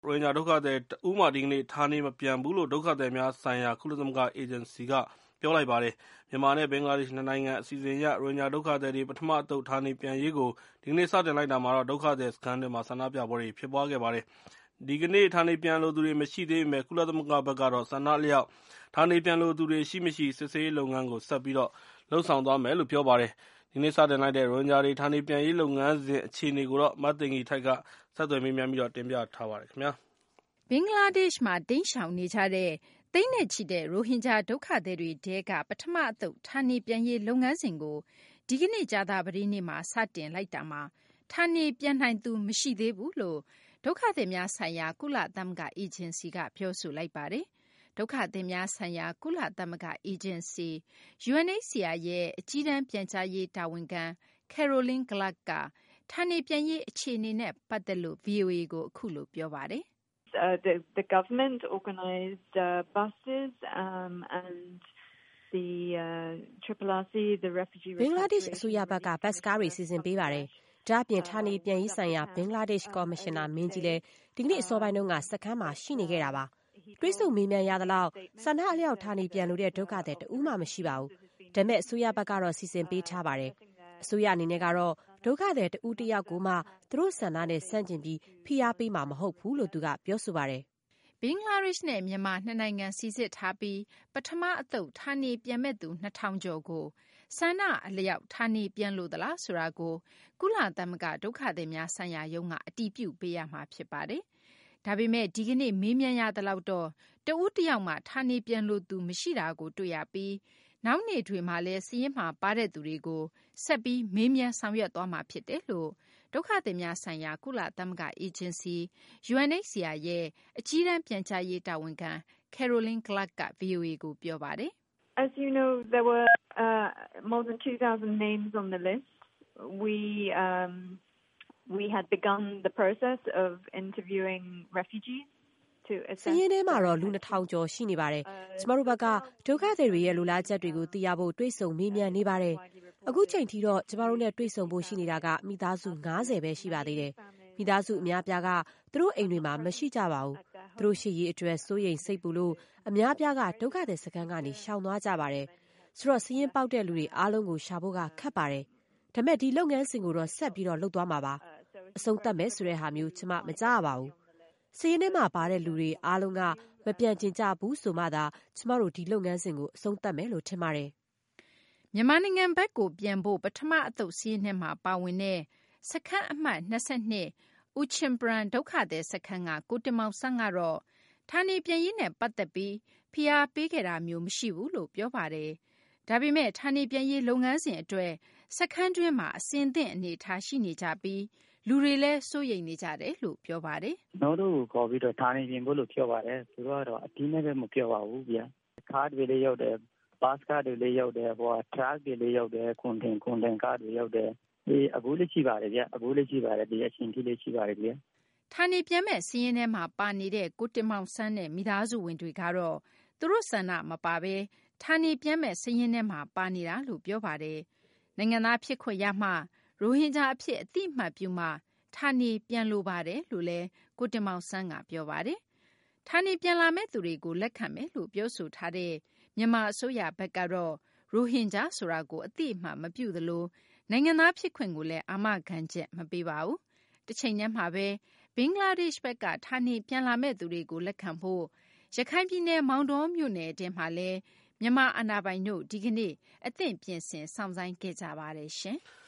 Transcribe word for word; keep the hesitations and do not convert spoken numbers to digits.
ရိုဟင်ဂျာဒုက္ခသည်တဦးမှဒီကနေ့ဌာနေမပြန်ဘူးလို့ဒုက္ခသည်များဆိုင်ရာကုလသမဂ္ဂအေဂျင်စီကပြောလိုက်ပါတယ်။မြန်မာနဲ့ဘင်္ဂလားဒေ့ရှ်နှစ်နိုင်ငံအစီအစဉ်အရရိုဟင်ဂျာဒုက္ခသည်တွေပထမအသုတ်ဌာနေပြန်ရေးကိုဒီကနေ့စတင်လိုက်တာမှာတော့ဒုက္ခသည်စခန်းတွေမှာဆန္ဒပြပွဲတွေဖြစ်ပွားခဲ့ပါတယ်။ဒီကနေ့ဌာနေပြန်လိုသူတွေမရှိသေးပေမဲ့ကုလသမဂ္ဂဘက်ကတော့ဆန္ဒအလျောက်ဌာနေပြန်လိုသူတွေရှိမရှိစစ်ဆေးရေးလုပ်ငန်းကိုဆက်ပြီးတော့လှုပ်ဆောင်သွားမယ်လို့ပြောပါတယ်။ဒီနေ့စတင်လိုက်တဲ့ရိုဟင်ဂျာတွေဌာနေပြန်ရေးလုပ်ငန်းစဉ်အခြေအနေကိုတော့မသိင်္ဂီထိုက်ကဆက်သွယ်မေးမြန်းပြီးတော့တင်ပြထားပါတယ်ခင်ဗျာ။ဘင်္ဂလားဒေ့ရှ်မှာတိမ်းရှောင်နေကြတဲ့သိန်းနဲ့ချီတဲ့ရိုဟင်ဂျာဒုက္ခသည်တွေထဲကပထမအသုတ်ဌာနေပြန်ရေးလုပ်ငန်းစဉ်ကိုဒီကနေ့ကြာသပတေးနေ့မှာစတင်လိုက်တာမှာဌာနေပြန်နိုင်သူမရှိသေးဘူးလို့ဒုက္ခသည်များဆိုင်ရာကုလသမဂ္ဂအေဂျင်စီကပြောဆိုလိုက်ပါတယ်။ဒုက္ခသည်များဆိုင်ရာကုလသမဂ္ဂအေဂျင်စီ ယူအန် အိတ် စီ အာ ရဲ့အကြီးတန်းပြန်ကြားရေးတာဝန်ခံ Caroline Clark ကဌာနေပြန်ရေးအခြေအနေနဲ့ပတ်သက်လို့ ဗွီအိုအေကိုအခုလိုပြောပါတယ်။ Uh, the, the government organized uh, buses um, and the uh, Triple R C, the refugee ဘင်္ဂလားဒေ့ရှ်အစိုးရဘက်ကဘတ်စ်ကားတွေစီစဉ်ပေးပါတယ်။ဒါ့အပြင်ဌာနေပြန်ရေးဆိုင်ရာဘင်္ဂလားဒေ့ရှ်ကော်မရှင်နာမင်းကြီးလည်းဒီကနေ့အစောပိုင်းတုန်းကစခန်းမှာရှိနေခဲ့တာပါ။တွေးဆုံမေးမြန်းရသလောက်ဆန္ဒအလျောက်ဌာနေပြန်လို့တဲ့ဒုက္ခသည်တဦးမှမရှိပါဘူး။ဒါပေမဲ့အစိုးရဘက်ကတော့စီစဉ်ပေးထားပါတယ်။အစိုးရအနေနဲ့ကတော့ဒုက္ခသည်တဦးတယောက်ကိုမှသူတို့ဆန္ဒနဲ့ဆန့်ကျင်ပြီးဖိအားပေးမှာမဟုတ်ဘူးလို့သူကပြောဆိုပါတယ်။ဘင်္ဂလားဒေ့ရှ်နဲ့မြန်မာနှစ်နိုင်ငံစီစစ်ထားပြီးပထမအသုတ်ဌာနေပြန်မဲ့သူနှစ်ထောင်ကျော်ကိုဆန္ဒအလျောက်ဌာနေပြန်လို့သလားဆိုတာကိုကုလသမဂ္ဂဒုက္ခသည်များဆိုင်ရာရုံးကအတည်ပြုပေးရမှာဖြစ်ပါတယ်။ဒါပေမဲ့ဒီကနေ့မေးမြန်းရသလောက်တော့တဦးတယောက်မှဌာနေပြန်လို့သူမရှိတာကိုတွေ့ရပြီးနောက်နေ့တွေမှာလည်းစီးရင်မှာပါတဲ့သူတွေကိုဆက်ပြီးမေးမြန်းဆောင်ရွက်သွားမှာဖြစ်တယ်လို့ဒုက္ခသည်များဆိုင်ရာကုလသမဂ္ဂအေဂျင်စီ ယူ အန် အိတ် စီ အာ ရဲ့အကြီးတန်းပြန်ကြားရေးတာဝန်ခံ Caroline Clark က ဗွီအိုအေကိုပြောပါတယ်။ As you know, there were uh, more than two thousand names on the list. We um, we had begun the process of interviewing refugees. စည်ရင်းထဲမှာတော့လူနှစ်ထောင်ကျော်ရှိနေပါတယ်။ကျမတို့ဘက်ကဒုက္ခသည်တွေရဲ့လူလားချက်တွေကိုသိရဖို့တွေးဆုံမေးမြန်းနေပါတယ်။အခုချိန်ထိတော့ကျမတို့နဲ့တွေးဆုံဖို့ရှိနေတာကမိသားစု၅၀ပဲရှိပါသေးတယ်။မိသားစုအများပြားကသူတို့အိမ်တွေမှာမရှိကြပါဘူး။သူတို့ရှိရေးအတွက်စိုးရိမ်စိတ်ပူလို့အများပြားကဒုက္ခသည်စခန်းကနေရှောင်သွားကြပါတယ်။ဆိုတော့စည်ရင်းပေါက်တဲ့လူတွေအားလုံးကိုရှာဖို့ကခက်ပါတယ်။ဒါပေမဲ့ဒီလုပ်ငန်းစဉ်ကိုတော့ဆက်ပြီးတော့လုပ်သွားမှာပါ။အဆုံးသတ်မယ်ဆိုတဲ့ဟာမျိုးကျမမကြားရပါဘူး။စီးရင်ထဲမှာပါတဲ့လူတွေအားလုံးကမပြန်ကျင်ကြဘူးဆိုမှသာကျမတို့ဒီလုပ်ငန်းစဉ်ကိုအဆုံးသတ်မယ်လို့ထင်ပါတယ်။မြန်မာနိုင်ငံဘက်ကိုပြန်ဖို့ပထမအသုတ်စီးရင်ထဲမှာပါဝင်တဲ့စခန်းအမှတ်၂၂ဦးချင်းပရန်ဒုက္ခသည်စခန်းကကိုတင်မောင်ဆန်းကတော့ဌာနေပြန်ရေးနဲ့ပတ်သက်ပြီးဖိအားပေးခဲ့တာမျိုးမရှိဘူးလို့ပြောပါတယ်။ဒါပေမဲ့ဌာနေပြန်ရေးလုပ်ငန်းစဉ်အတွက်စခန်းတွင်းမှာအစဉ်အသင့်အနေထားရှိနေကြပြီးလူတွေလည်းစိုးရိမ်နေကြတယ်လို့ပြောပါတယ်။ကျွန်တော်တို့ကိုခေါ်ပြီးတော့ဌာနေပြင်ဖို့လို့ပြောပါတယ်။သူတို့ကတော့အတင်းနဲ့ပဲမပြောပါဘူးဗျာ။ကားတွေလည်းရောက်တယ်၊ဘတ်ကားတွေလည်းရောက်တယ်၊ဟိုထရပ်တွေလည်းရောက်တယ်၊ကွန်တင်ကွန်တင်ကားတွေရောက်တယ်။ဒီအခုလည်းရှိပါတယ်ဗျာ။အခုလည်းရှိပါတယ်ဒီအချိန်ကြီးလည်းရှိပါတယ်ဗျာ။ဌာနေပြန်မဲ့စီးရင်ထဲမှာပါနေတဲ့ကိုတင်မောင်ဆန်းနဲ့မိသားစုဝင်တွေကတော့သူတို့ဆန္ဒမပါဘဲဌာနေပြန်မဲ့စီးရင်ထဲမှာပါနေတာလို့ပြောပါတယ်။နိုင်ငံသားဖြစ်ခွင့်ရမှရိုဟင်ဂျာအဖြစ်အသိမှတ်ပြုမှဌာနေပြန်လိုပါတယ်လို့လည်းကိုတင်မောင်ဆန်းကပြောပါတယ်။ဌာနေပြန်လာမဲ့သူတွေကိုလက်ခံမယ်လို့ပြောဆိုထားတဲ့မြန်မာအစိုးရဘက်ကတော့ရိုဟင်ဂျာဆိုတာကိုအသိအမှတ်မပြုသလိုနိုင်ငံသားဖြစ်ခွင့်ကိုလည်းအာမခံချက်မပေးပါဘူး။တစ်ချိန်တည်းမှာပဲဘင်္ဂလားဒေ့ရှ်ဘက်ကဌာနေပြန်လာမဲ့သူတွေကိုလက်ခံဖို့ရခိုင်ပြည်နယ်မောင်တောမြို့နယ်အတွင်းမှာလည်းမြန်မာအာဏာပိုင်တို့ဒီကနေ့အသင့်ပြင်ဆင်စောင့်ဆိုင်းခဲ့ကြပါတယ်ရှင်။